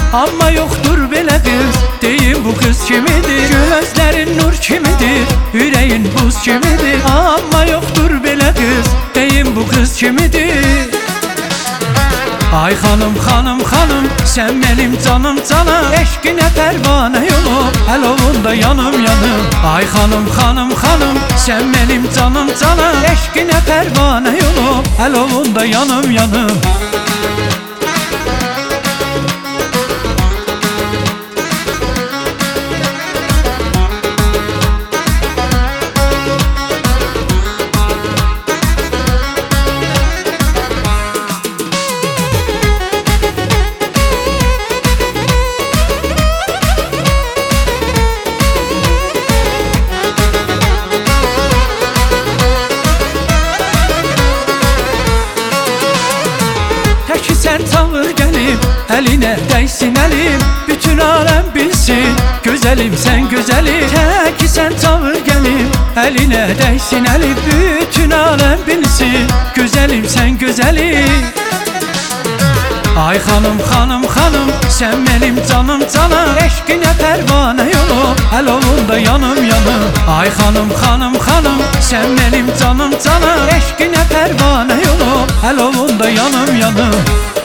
amma yoxdur belə qız. Deyim bu qız kimidir? Gözlərin nur kimidir, ürəyin buz kimidir. Amma yoxdur belə qız. Deyim bu qız kimidir? Ay xanım, xanım, xanım, sən mənim canım canım. Eşqinə pərvanə yolub, əlovunda yanım yanım. Ay xanım, xanım, xanım, sən mənim canım canım. Eşqinə pərvanə yolub, əlovunda yanım yanım. Sən tavır gəlib, əlinə dəysin əlim. Bütün aləm bilsin, gözəlim sən gözəlim. Təki sən tavır gəlib, əlinə dəysin əlim. Bütün aləm bilsin, gözəlim sən gözəlim. Ay xanım, xanım, xanım, sən mənim canım canım. Eşqinə pərvanə yolub, əlovunda yanım yanım. Ay xanım, xanım, xanım, sən mənim canım canım. Eşqinə pərvanə yolub, əlovunda yanım yanım.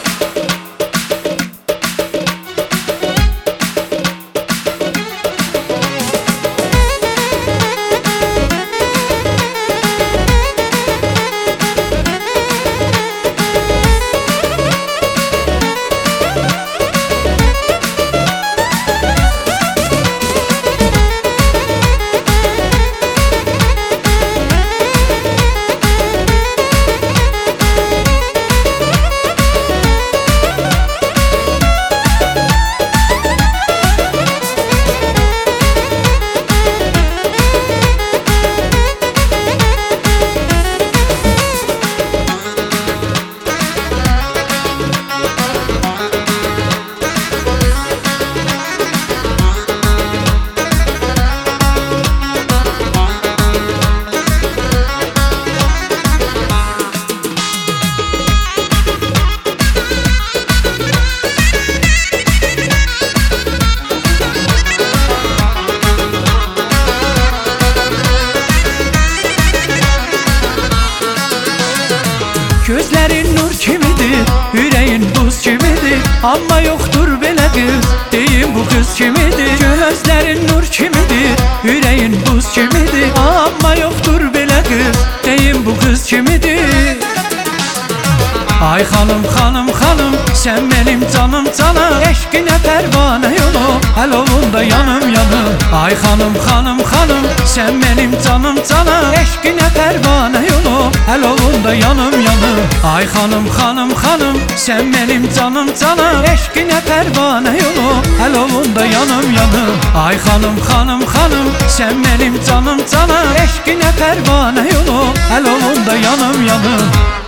Gözlərin nur kimidir, ürəyin buz kimidir. Amma yoxdur belə qız, deyim bu qız kimidir? Gözlərin nur kimidir, ürəyin buz kimidir. Amma yoxdur belə qız, deyim bu qız kimidir? Ay xanım, xanım, xanım, sən mənim canım canım. Eşqinə pərvanə yolub, əlovunda yanım yanım. Ay xanım, xanım, xanım, sən mənim canım canım. Eşqinə pərvanə yolub, əlovunda yanım yanım. Ay xanım, xanım, xanım, sən mənim canım canım. Eşqinə pərvanə yolub, əlovunda yanım yanım. Ay xanım, xanım, xanım, sən mənim canım canım. Eşqinə pərvanə yolub, əlovunda yanım yanım.